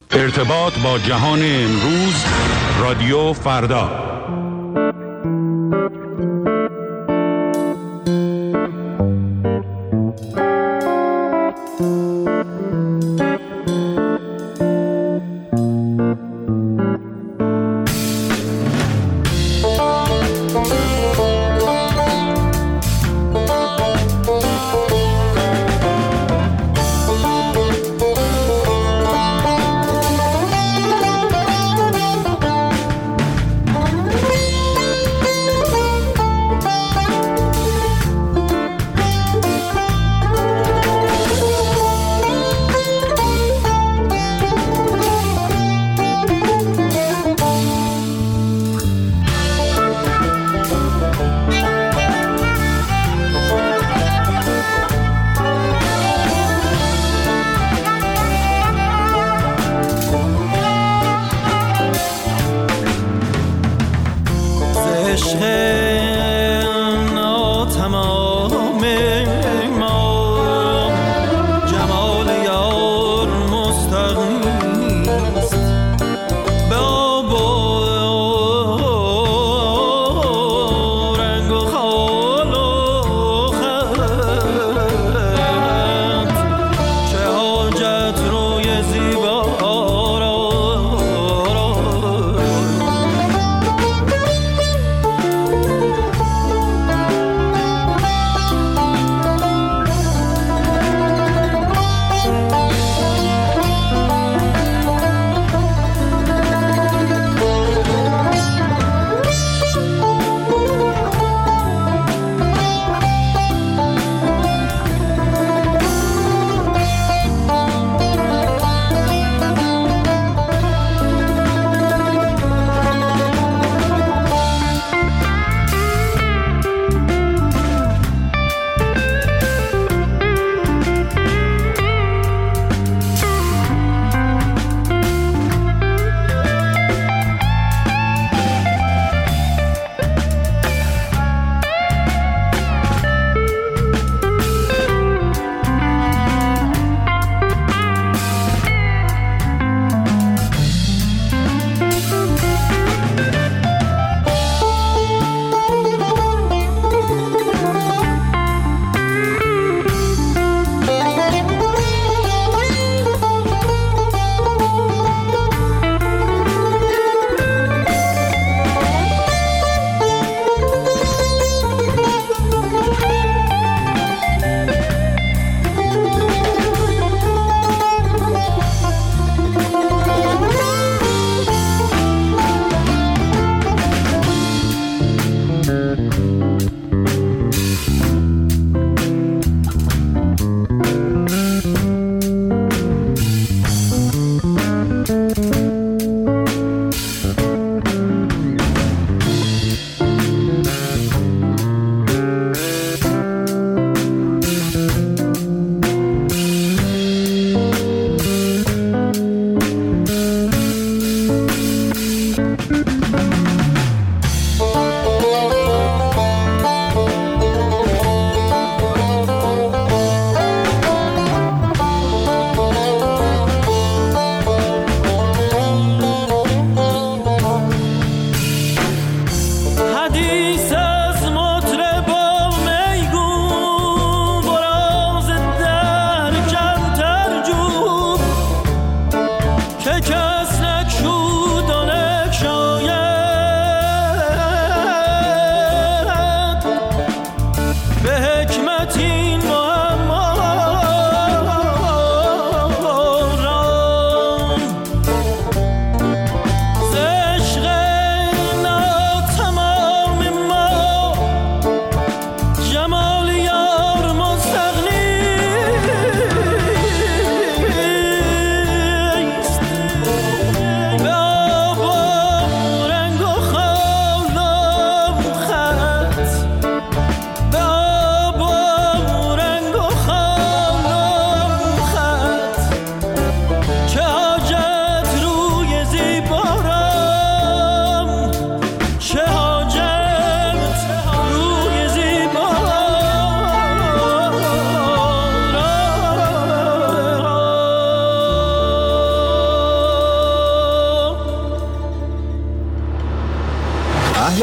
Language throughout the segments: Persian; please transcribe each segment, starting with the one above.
ارتباط با جهان امروز، رادیو فردا.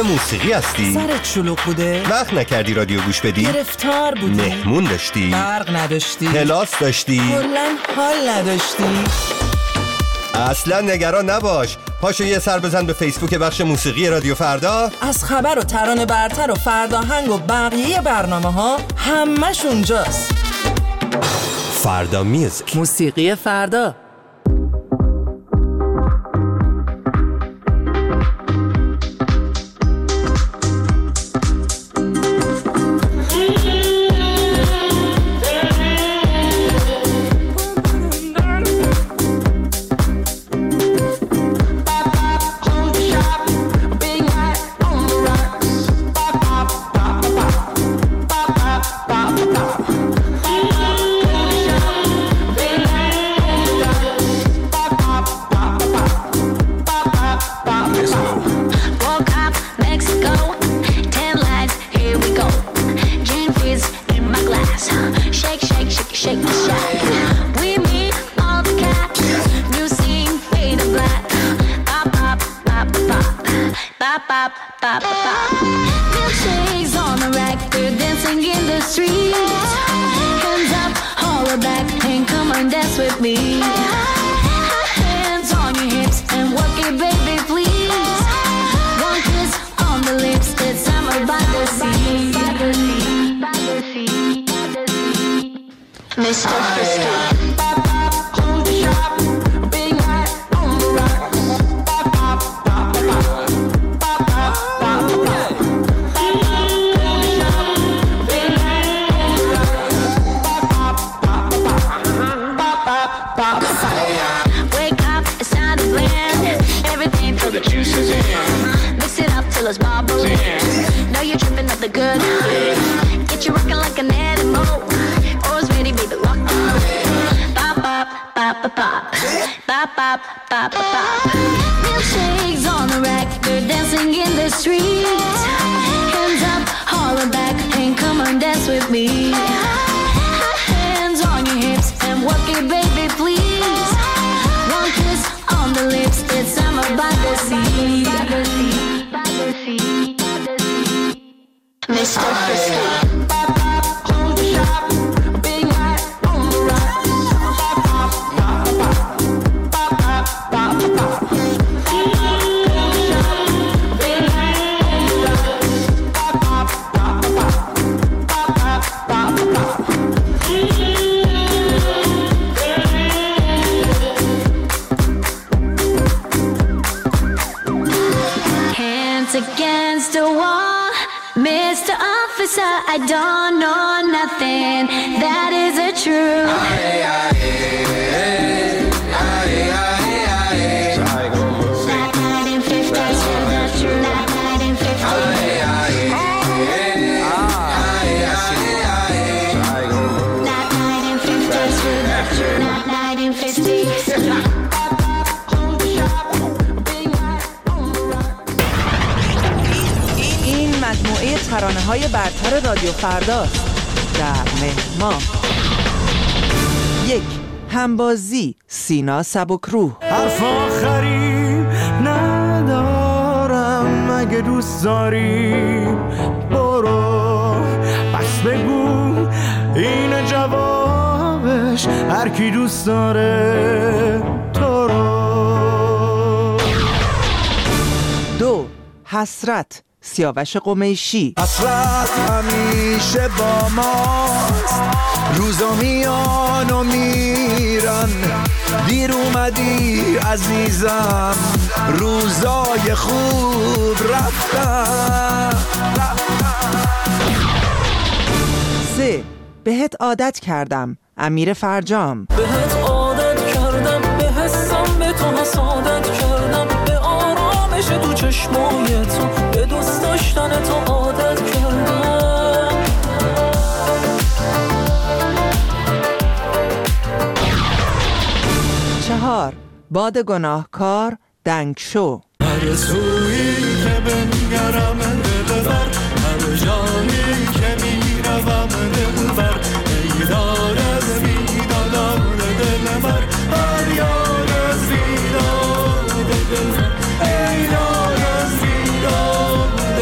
اهل موسیقی هستی؟ سرت شلوغ بوده؟ وقت نکردی رادیو گوش بدی؟ گرفتار بودی؟ مهمون داشتی؟ برق نداشتی؟ کلاس داشتی؟ کلاً حال نداشتی؟ اصلا نگران نباش، پاشو یه سر بزن به فیسبوک بخش موسیقی رادیو فردا. از خبر و ترانه برتر و فرداهنگ و بقیه برنامه ها همش اونجاست. فردا میوزیک، موسیقی فردا. Milkshakes on the rack, they're dancing in the street. Hands up, holler back, and come and dance with me. Hands on your hips and work it, baby, please. One kiss on the lips, it's summer by the sea. Mr. Frisky. Wake up, it's time to blend everything till the juice is in. Mix it up till it's bubbling. Know you're tripping up the good. Get you rocking like an animal. Always ready, baby, lock on. Bop, bop, bop, bop, bop. Bop, bop, bop, bop, bop. Milkshakes on the rack, they're dancing in the street. Hands up, holler back, and come and dance with me. Hands on your hips and work it, baby, please. One kiss on the lips, it's summer by the sea. Mr. Frisky. Against the wall, Mr. Officer, I don't know nothing that isn't true. That night in 50s, that's true. That night in 50s. That night in 50s, that's true. That night in 50s. مجموعه ترانه‌های برتر رادیو فرداست. در مهمان 1. همبازی سینا سبکروح. حرف آخری ندارم، اگه دوست داری برو، پس بگو این جوابش، هر کی دوست داره تو رو. 2. حسرت سیاوش قمیشی. حسرت همیشه با ماست، روزا میان و میرن، دیر اومدی عزیزم، روزای خوب رفتن. 3. بهت عادت کردم امیر فرجام. بهت عادت کردم، به حسم به تو حسادت کردم، به آرامش تو چشمای تو، به دوست داشتن تو عادت کردم. 4. باد گناهکار دنگ شو. هر سویی که بنگرم دلبر، هر جایی که میروم دلبر، ای دار از بیدادان دلبر، هر یار از بیداد دلبر، ای دار از بیداد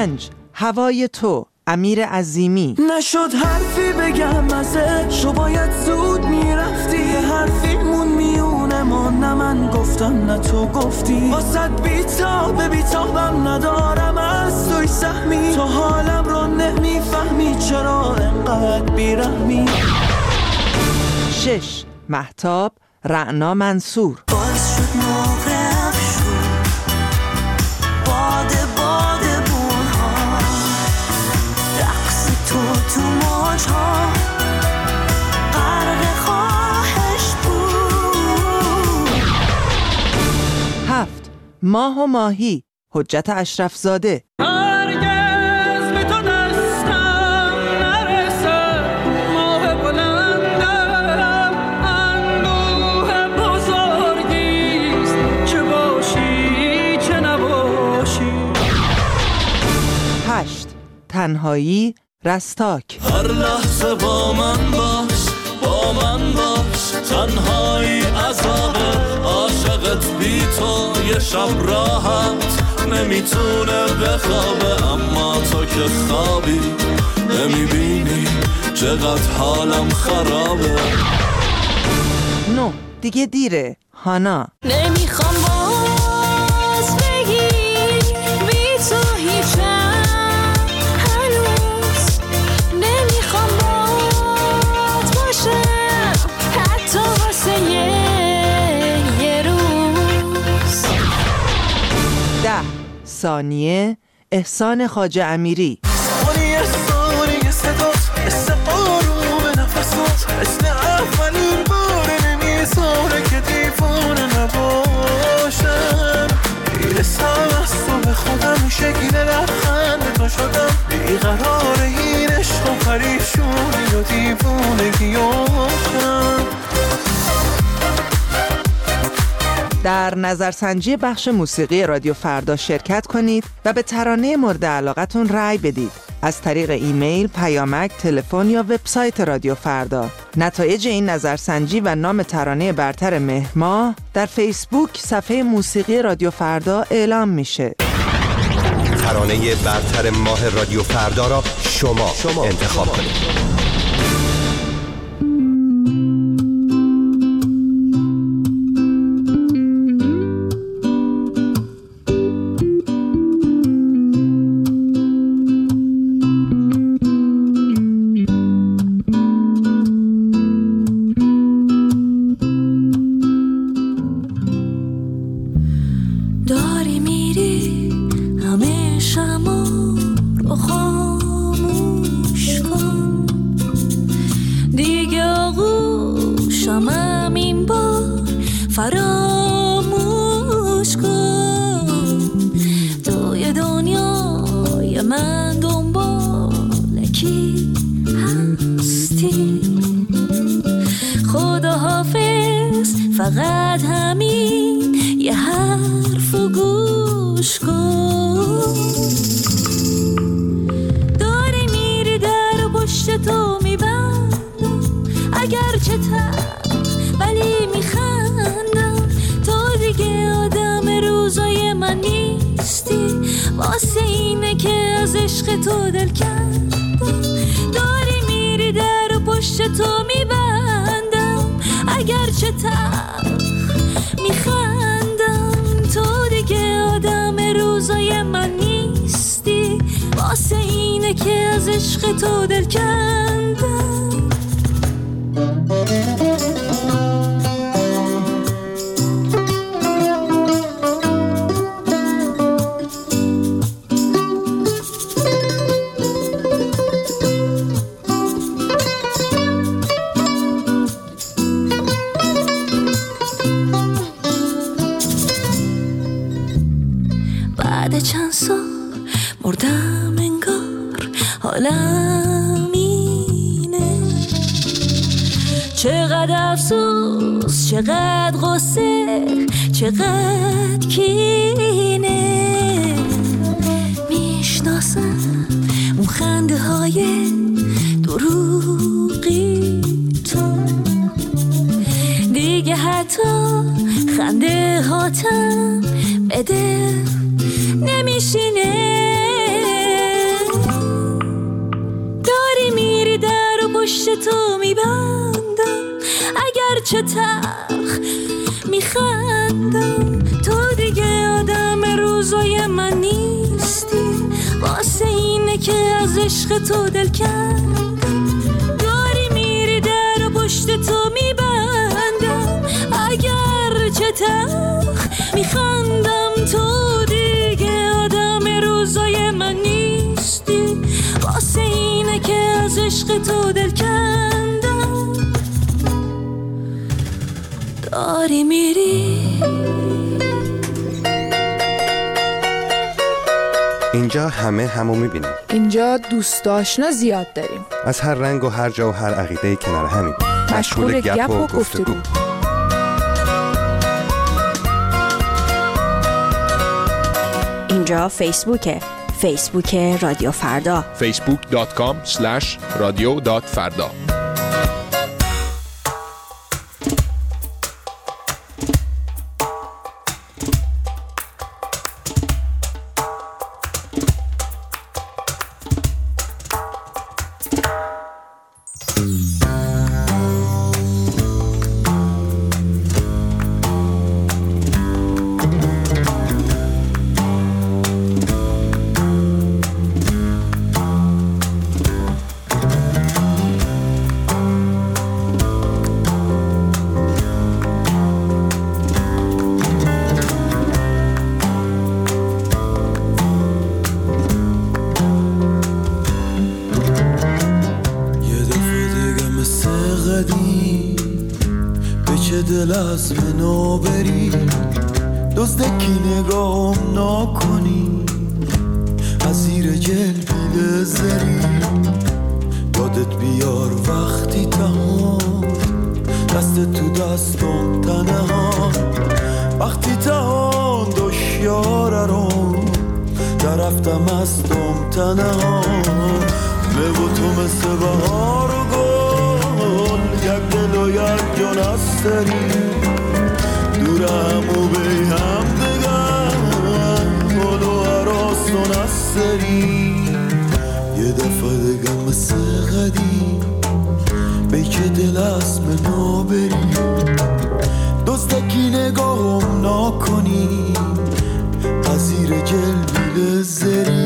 5. هوای تو، امیر عظیمی. نشد حرفی بگم ازش، و باید زود میرفتی. یه حرفی مون میونه ما، نه من گفتم نه تو گفتی. واسد بیتابم ندارم از توی سهمی. تو حالم رو نمیفهمی، چرا انقدر بیرحمی. 6. مهتاب، رعنا منصور. باز شد موقع افشون، باده بونها، رقص تو موجها، غرق خواهش بود. 7. ماه و ماهی، حجت اشرف زاده. هرگز به تو دستم نرسه، ماه بلندم اندوه بزرگیست، چه باشی چه نباشی. 8. تنهایی، رستاک. هر لحظه با من باش، تنهایی عذابه. عاشقت بی تو یه شب راحت نمیتونه بخوابه، اما تو که خوابی نمیبینی چقدر حالم خرابه. 9. دیگه دیره، هانا. نمیخوام باز بگی بی تو هیچم، هنوز نمیخوام باز باشم، حتی واسه یه روز. 10. ثانیه، احسان خواجه امیری. ثانیه صدات مثل آروم نفسات، مثل اولین بار نمیذاره که دیوانه نباشم. میرسم از تو به خودم، شکل لبخند تو شدم، بیقرار این عشق و پریشونی و دیوونگیاشم. در نظرسنجی بخش موسیقی رادیو فردا شرکت کنید و به ترانه مورد علاقتون رأی بدید از طریق ایمیل، پیامک، تلفن یا وبسایت رادیو فردا. نتایج این نظرسنجی و نام ترانه برتر مهر ماه در فیسبوک صفحه موسیقی رادیو فردا اعلام میشه. ترانه برتر ماه رادیو فردا را شما انتخاب کنید. فراموش کن، توی دنیای من دنبال کی هستی. خدا حافظ، فقط همین یه حرفو گوش کن. داری میری در پشت تو میبندم، اگرچه ولی میخندم. تو دیگه آدم روزای من نیستی، واسه اینه که از عشق تو دل کندم. داری میری در پشت تو میبندم، اگرچه میخندم. تو دیگه آدم روزای من نیستی، واسه اینه که از عشق تو دل کندم. بعد چند سال مردم انگار، حالم اینه. چقدر افسوس، چقدر غصه، چقدر کینه. میشناسم اون خنده های دروغی تو، دیگه حتی خنده هاتم بده نمیشینه. پشت تو میبندم، اگر چه تلخ میخندم. تو دیگه آدم روزای من نیستی، واسه اینه که از عشق تو دل کندم. داری میری در و پشت تو میبندم، اگر چه تلخ میخندم. تو دیگه آدم روزای من نیستی، واسه اینه که از عشق تو دل کندم. داری میری. اینجا همو میبینیم. اینجا دوست آشنا زیاد داریم، از هر رنگ و هر جا و هر عقیده کنار همیم، مشغول گپ و گفتگو. اینجا فیسبوک رادیو فردا، facebook.com/radio.farda. دل از منو بری، دزدکی نگام نکنی، از زیر جلبیل زری. یادت بیار وقتی تهان، دست تو دستم تنهان. وقتی تهان دشیاره رو درفتم استم تنهان. لب تو مثل بهار و گل، یک دل و یک جان استری. دور همو بی هم دگم، گل و عراسون استری. یه دفعه دگم مثل قدیم، بی که دل از منو بری. دزدکی نگاهم نکنی، از زیر جلبیل زری.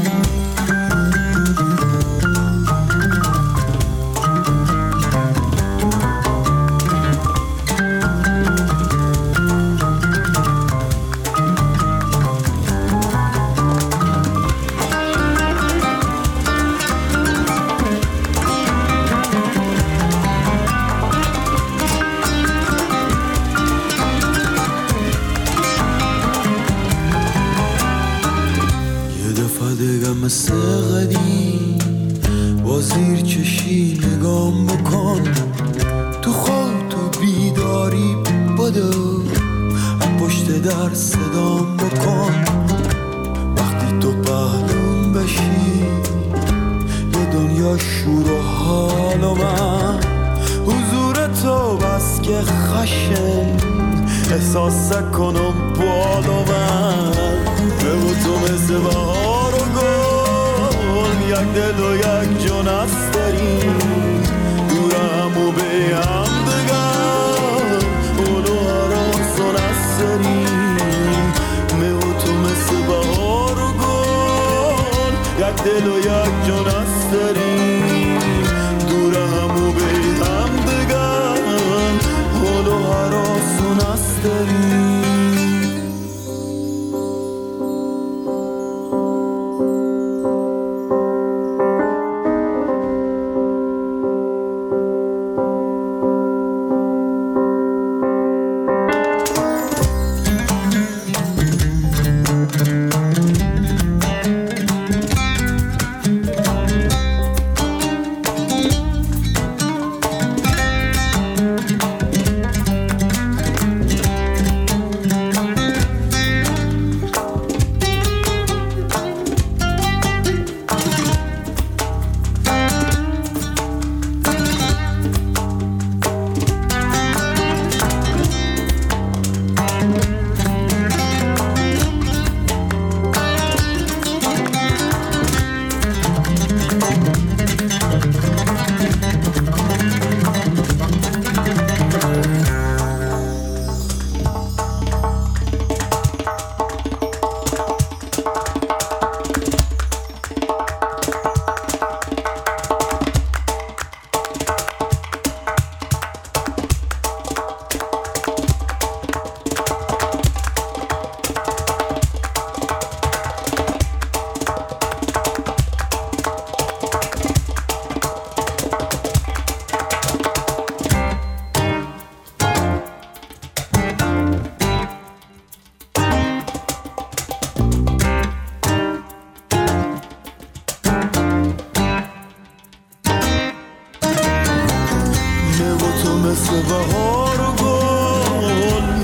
مثل قدیم با زیر چشی نگام بکن. تو خواب تو بیداری بدو، از پشت در صدام بکن. وقتی تو پهلوم بشی، یه دنیا شور و حال و من. حضور تو بس که خشن احساس کنم بال و من. به تو مثل بهار و گل، یک دل و یک جان استری. دورم و به هم دگم، اول و عراسون استری. به تو مثل بهار و گل، یک دل و یک جان استری. دورم و به هم دگم، اول و عراسون استری.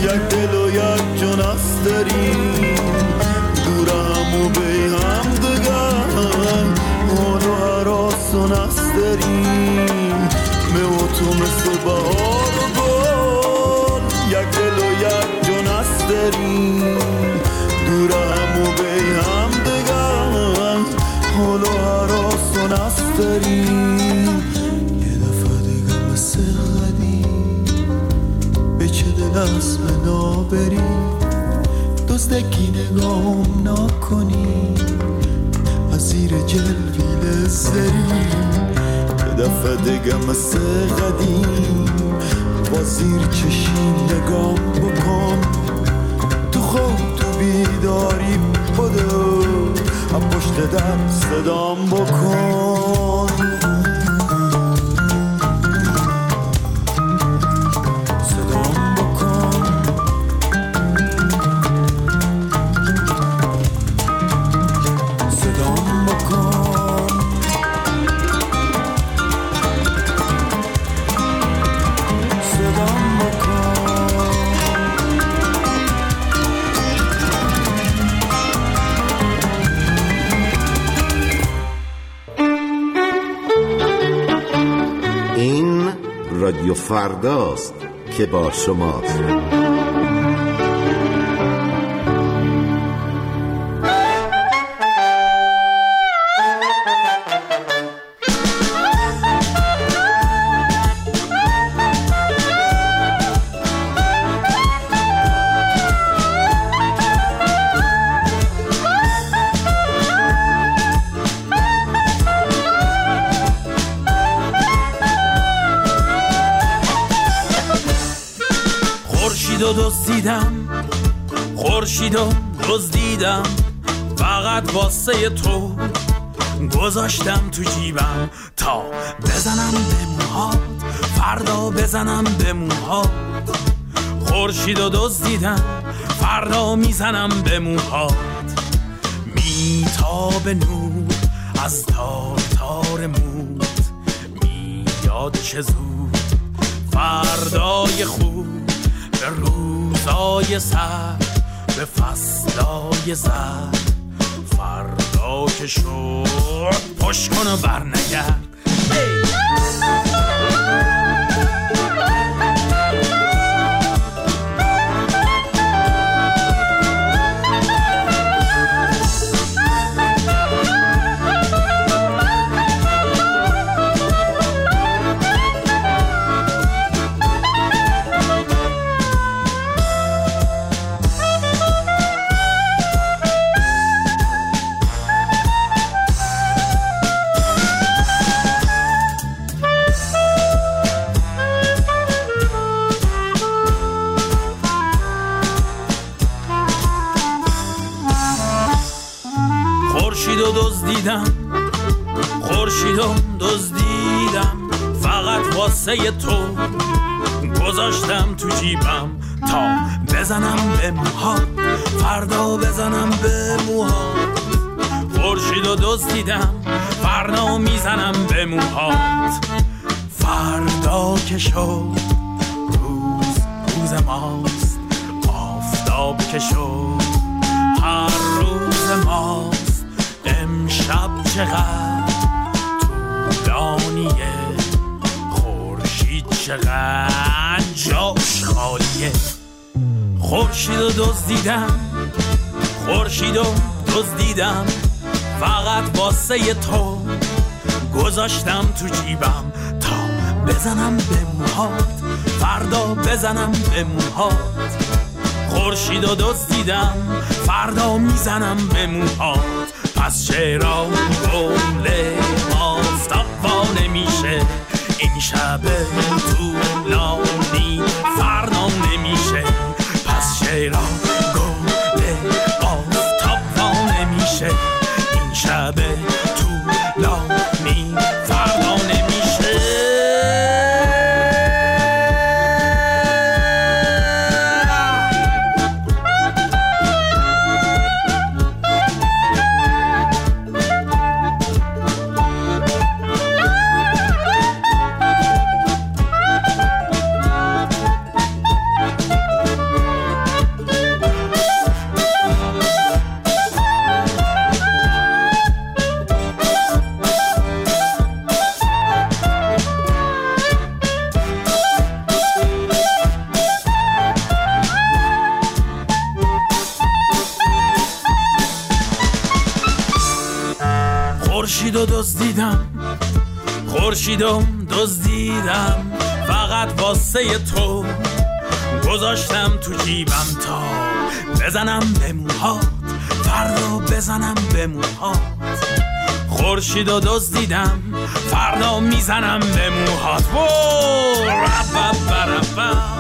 یک دل و یک جان است داریم دور هم و بی هم دگم حال و حراسون است داریم من و تو مثل بهار و گل یک دل و یک جان است داریم دور هم و بی هم دگم حال و حراسون است داریم یه دفعه دیگه مثل قدیم به چه دل از بنا بری دزدکی نگام نکنی از زیر جلویل سری یه دفعه دیگه مثل قدیم با زیر چشی نگام بکن تو خواب تو بیداری بدو هم پشت در صدام بکن صدام بکن صدام بکن صدام بکن این رادیو فرداست که با شماست. خورشیدو دزدیدم فقط واسه تو گذاشتم تو جیبم تا بزنم به موهات فردا بزنم به موهات خورشیدو دزدیدم فردا میزنم به موهات میتاب نور از تار تار موت میاد چه زود فردای خوب به روزای سر به فصلای زر فردا که شد پشت کن و برنگرد خورشیدو دزدیدم فقط واسه تو گذاشتم تو جیبم تا بزنم به موهات فردا بزنم به موهات خورشیدو دزدیدم فردا میزنم به موهات فردا که شد روز ماست آفتاب که شد هر روز ماست امشب چقدر طولانیه خورشید چقدر جاش خالیه خورشیدو دزدیدم فقط واسه تو گذاشتم تو جیبم تا بزنم به موهات فردا بزنم به موهات خورشیدو دزدیدم فردا میزنم به موهات پس چرا گل آفتاب وا نمیشه این شب طولانی فردا نمیشه پس چرا گل آفتاب وا نمیشه این شب طولانی فردا نمیشه خورشیدو دزدیدم، خورشیدو دزدیدم، فقط واسه تو گذاشتم تو جیبم تا بزنم به موهات، فردا بزنم به موهات. خورشیدو دزدیدم، فردا میزنم به موهات.